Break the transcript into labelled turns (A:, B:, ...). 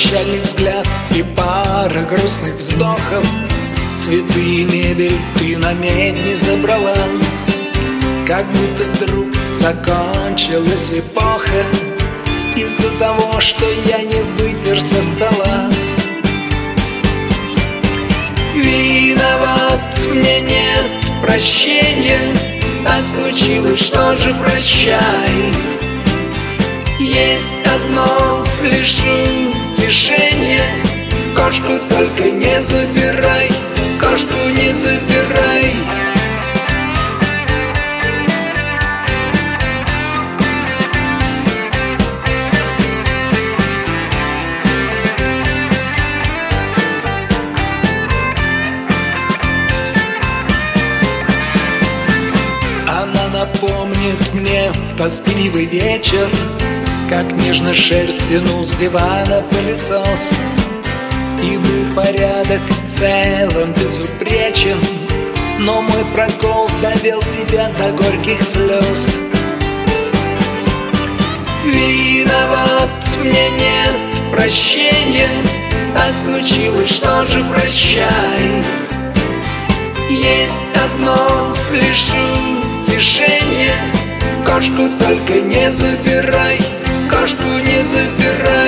A: печальный взгляд и пара грустных вздохов. Цветы и мебель ты на медне забрала, как будто вдруг закончилась эпоха из-за того, что я не вытер со стола. Виноват, мне нет прощения, так случилось, что же прощай. Есть одно лишь утешение: кошку только не забирай, кошку не забирай. Она напомнит мне в тоскливый вечер, как нежно шерсть тянул с дивана пылесос. И был порядок в целом безупречен, но мой прокол довел тебя до горьких слез. Виноват, мне нет прощения, так случилось, что же прощай. Есть одно лишь утешение: кошку только не забирай, кошку не забирай.